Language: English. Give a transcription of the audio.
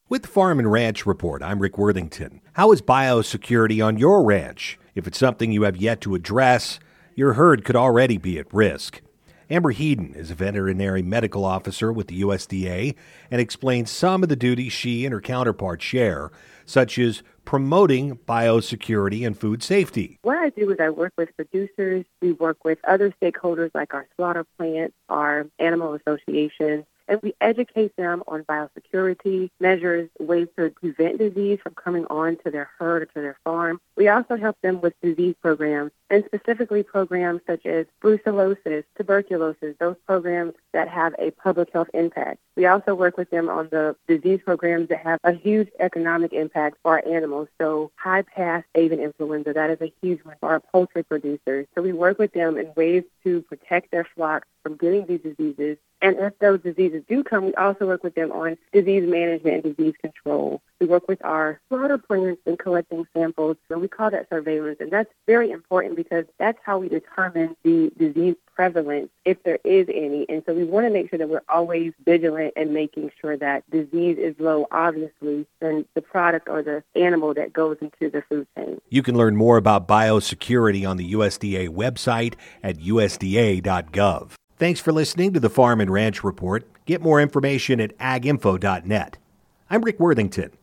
With the Farm and Ranch Report, I'm Rick Worthington. How is biosecurity on your ranch? If it's something you have yet to address, your herd could already be at risk. Amber Heeden is a veterinary medical officer with the USDA and explains some of the duties she and her counterparts share, such as promoting biosecurity and food safety. What I do is I work with producers. We work with other stakeholders like our slaughter plants, our animal associations, and we educate them on biosecurity measures, ways to prevent disease from coming on to their herd or to their farm. We also help them with disease programs, and specifically programs such as brucellosis, tuberculosis, those programs that have a public health impact. We also work with them on the disease programs that have a huge economic impact for our animals. So high pass avian influenza, that is a huge one for our poultry producers. So we work with them in ways to protect their flocks from getting these diseases. And if those diseases do come, we also work with them on disease management and disease control. We work with our slaughter plants in collecting samples, and we call that surveillance. And that's very important because that's how we determine the disease prevalence, if there is any. And so we want to make sure that we're always vigilant and making sure that disease is low, obviously, than the product or the animal that goes into the food chain. You can learn more about biosecurity on the USDA website at usda.gov. Thanks for listening to the Farm and Ranch Report. Get more information at aginfo.net. I'm Rick Worthington.